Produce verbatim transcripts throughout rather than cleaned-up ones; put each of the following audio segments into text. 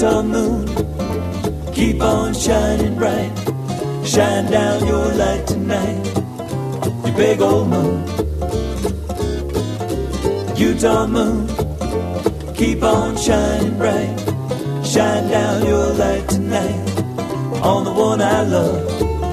Utah moon, keep on shining bright. Shine down your light tonight, you big old moon. Utah moon, keep on shining bright. Shine down your light tonight on the one I love.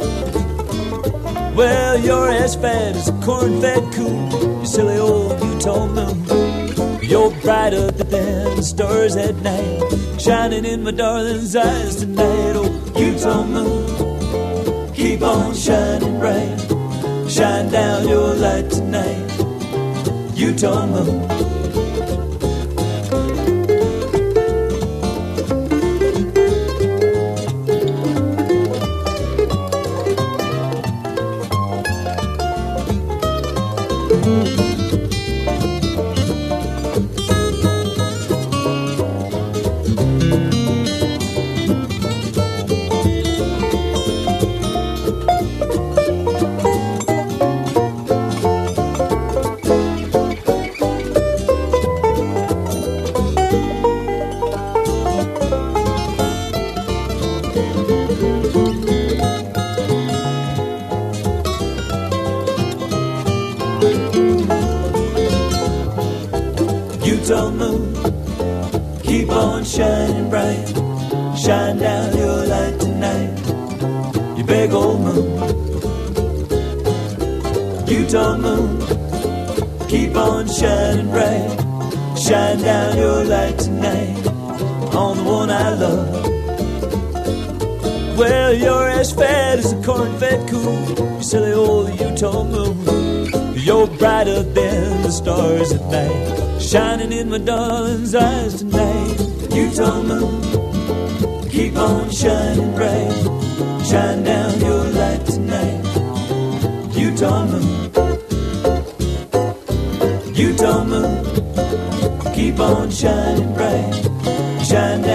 Well, you're as fat as a corn-fed coon, you silly old Utah moon. You're brighter than the stars at night, shining in my darling's eyes tonight. Oh, Utah moon, keep on shining bright. Shine down your light tonight, Utah moon. Utah moon, keep on shining bright. Shine down your light tonight, you big old moon. Utah moon, keep on shining bright. Shine down your light tonight on the one I love. Well, you're as fat as a corn-fed coon, you silly old Utah moon. You're brighter than the stars at night, shining in my darling's eyes tonight. Utah moon, keep on shining bright. Shine down your light tonight, Utah moon. Utah moon, keep on shining bright. Shine down